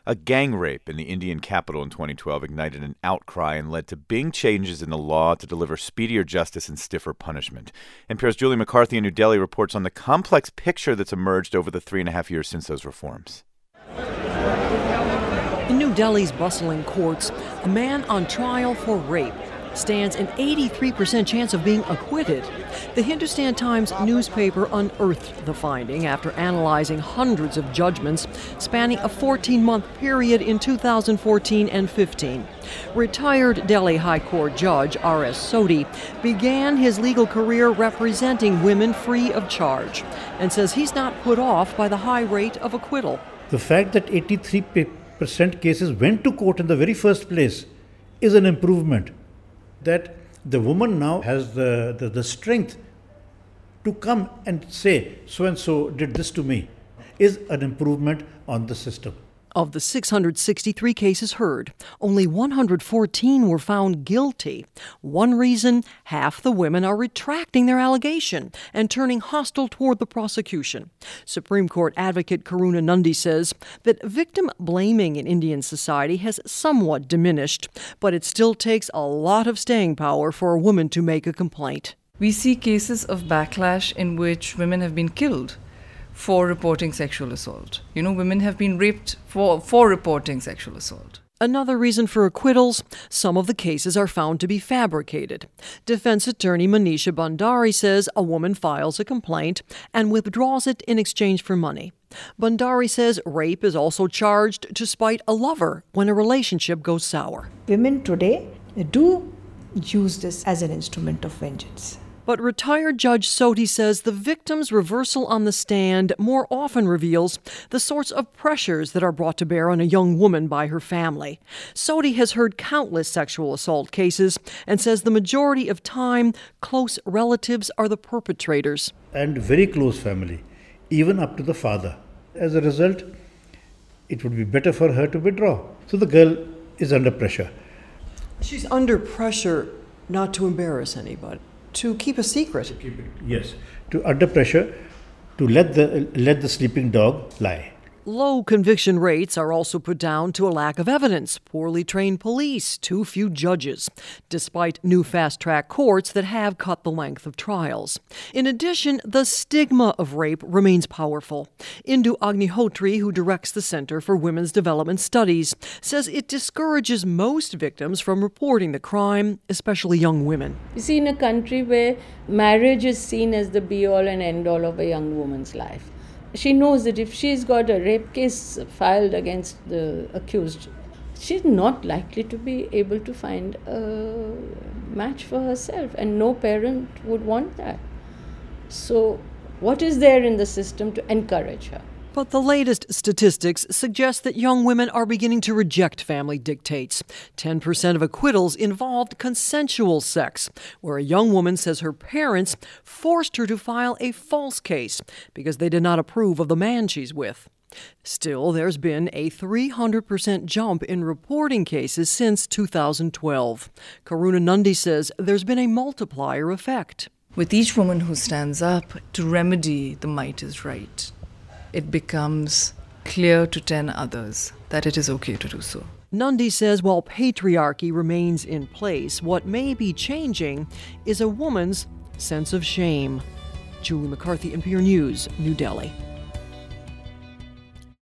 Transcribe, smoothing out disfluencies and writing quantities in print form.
A gang rape in the Indian capital in 2012 ignited an outcry and led to big changes in the law to deliver speedier justice and stiffer punishment. NPR's Julie McCarthy in New Delhi reports on the complex picture that's emerged over the 3.5 years since those reforms. In New Delhi's bustling courts, a man on trial for rape stands an 83% chance of being acquitted. The Hindustan Times newspaper unearthed the finding after analyzing hundreds of judgments spanning a 14-month period in 2014 and 15. Retired Delhi High Court Judge R.S. Sodhi began his legal career representing women free of charge and says he's not put off by the high rate of acquittal. The fact that 83% cases went to court in the very first place is an improvement. That the woman now has the strength to come and say, so-and-so did this to me, is an improvement on the system. Of the 663 cases heard, only 114 were found guilty. One reason, half the women are retracting their allegation and turning hostile toward the prosecution. Supreme Court advocate Karuna Nundy says that victim blaming in Indian society has somewhat diminished, but it still takes a lot of staying power for a woman to make a complaint. We see cases of backlash in which women have been killed for reporting sexual assault. Women have been raped for reporting sexual assault. Another reason for acquittals, some of the cases are found to be fabricated. Defense attorney Manisha Bhandari says a woman files a complaint and withdraws it in exchange for money. Bhandari says rape is also charged to spite a lover when a relationship goes sour. Women today do use this as an instrument of vengeance. But retired Judge Sodhi says the victim's reversal on the stand more often reveals the sorts of pressures that are brought to bear on a young woman by her family. Sodhi has heard countless sexual assault cases and says the majority of time, close relatives are the perpetrators. And very close family, even up to the father. As a result, it would be better for her to withdraw. So the girl is under pressure. She's under pressure not to embarrass anybody. To keep a secret. Yes, under pressure to let the sleeping dog lie. Low conviction rates are also put down to a lack of evidence, poorly trained police, too few judges, despite new fast-track courts that have cut the length of trials. In addition, the stigma of rape remains powerful. Indu Agnihotri, who directs the Center for Women's Development Studies, says it discourages most victims from reporting the crime, especially young women. You see, in a country where marriage is seen as the be-all and end-all of a young woman's life, she knows that if she's got a rape case filed against the accused, she's not likely to be able to find a match for herself, and no parent would want that. So what is there in the system to encourage her? But the latest statistics suggest that young women are beginning to reject family dictates. 10% of acquittals involved consensual sex, where a young woman says her parents forced her to file a false case because they did not approve of the man she's with. Still, there's been a 300% jump in reporting cases since 2012. Karuna Nundy says there's been a multiplier effect. With each woman who stands up to remedy the might is right, it becomes clear to 10 others that it is okay to do so. Nundy says while patriarchy remains in place, what may be changing is a woman's sense of shame. Julie McCarthy, NPR News, New Delhi.